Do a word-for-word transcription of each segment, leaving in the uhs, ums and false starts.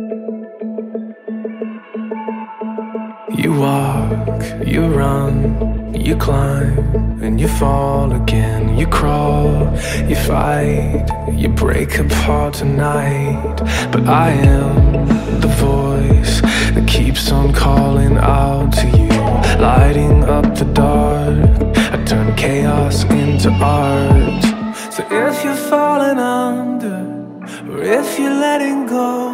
You walk, you run, you climb, and you fall again. You crawl, you fight, you break apart tonight. But I am the voice that keeps on calling out to you, lighting up the dark. I turn chaos into art. So if you're falling under, or if you're letting go,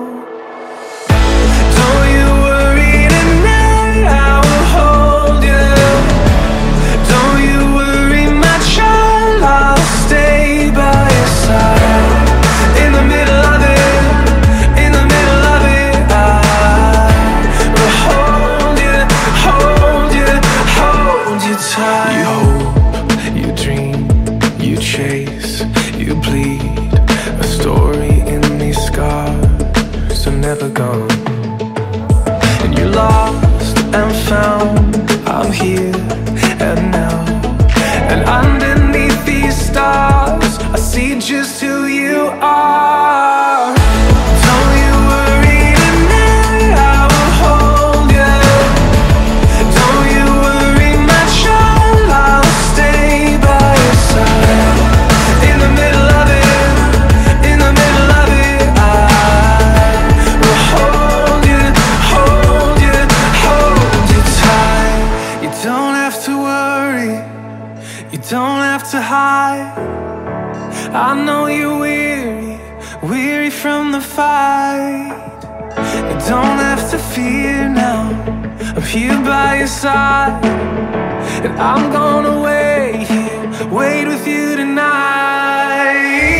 don't you worry tonight, I will hold you. Don't you worry, my child, I'll stay by your side. In the middle of it, in the middle of it, I will hold you, hold you, hold you tight. You hope, you dream, you chase, you bleed, a story in these scars are never gone. And you're lost and found, I'm here and now. And underneath these stars, I see just who you are. Don't you worry tonight, I will hold you. Don't you worry, my child, I'll stay by your side. In the middle of it, in the middle of it, I will hold you, hold you, hold you tight. You don't have to worry, you don't have to hide. I know you're weary, weary from the fight. You don't have to fear now, I'm here by your side. And I'm gonna wait here, wait with you tonight.